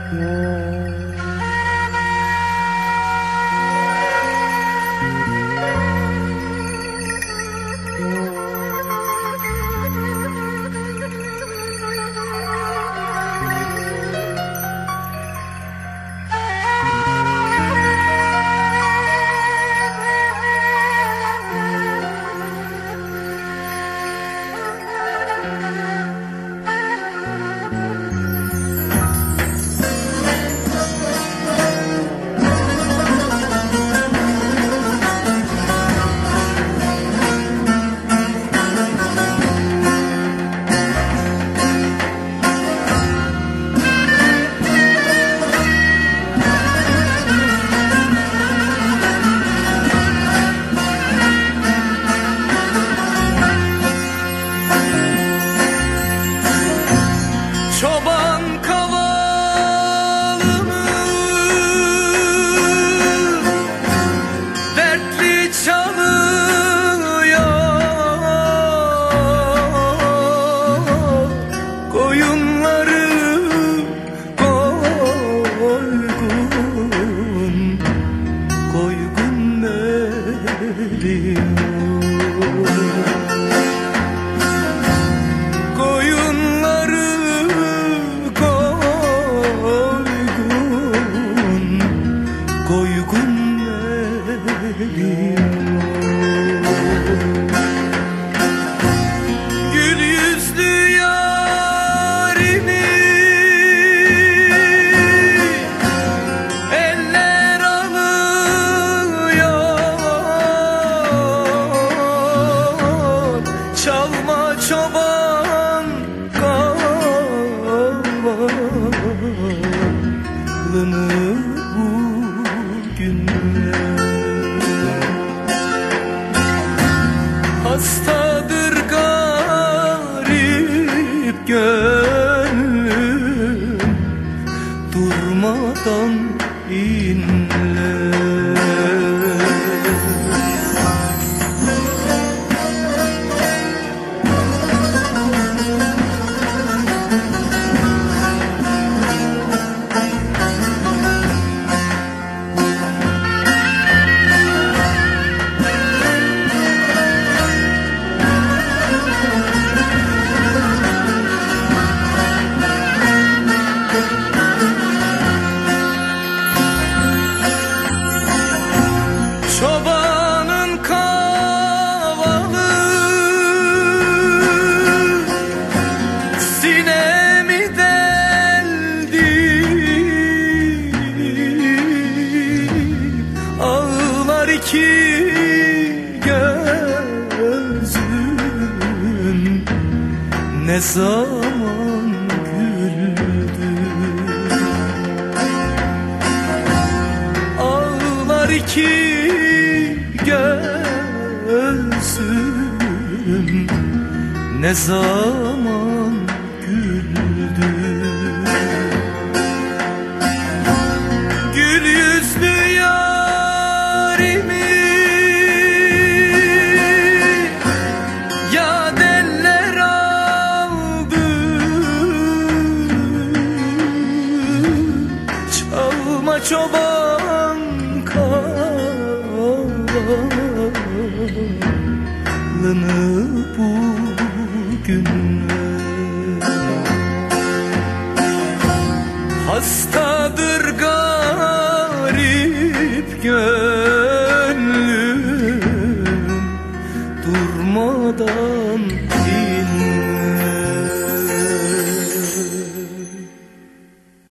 Çoban kavalımı dertli çalıyor, koyunları koygun koygun veriyor. Koygun veriyor. Gül yüzlü yarimi eller alıyor, çalma çoban kavalını hastadır garip gönlüm, durmadan inler. Çobanın kavalı sinemi deldi, ağlar iki gözüm, ne zaman güldü. Ağlar iki gözüm, ne zaman güldü. Gül yüzlü yarimi yad eller aldı, çalma çoban kavalını bugün hastadır garip gönlüm, durmadan